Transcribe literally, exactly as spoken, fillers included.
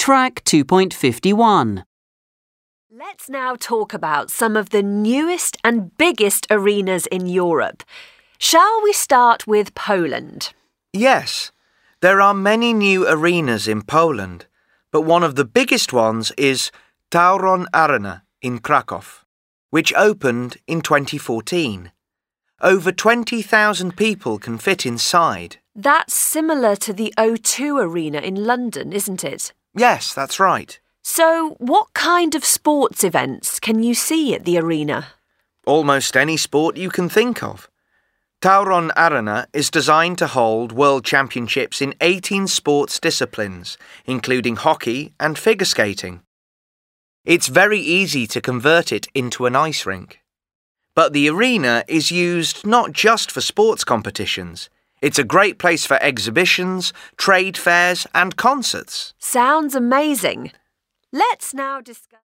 Track two point five one. Let's now talk about some of the newest and biggest arenas in Europe. Shall we start with Poland? Yes, there are many new arenas in Poland, but one of the biggest ones is Tauron Arena in Kraków, which opened in twenty fourteen. Over twenty thousand people can fit inside. That's similar to the O two Arena in London, isn't it? Yes, that's right. So, what kind of sports events can you see at the arena? Almost any sport you can think of. Tauron Arena is designed to hold world championships in eighteen sports disciplines, including hockey and figure skating. It's very easy to convert it into an ice rink. But the arena is used not just for sports competitions. It's a great place for exhibitions, trade fairs and concerts. Sounds amazing. Let's now discuss...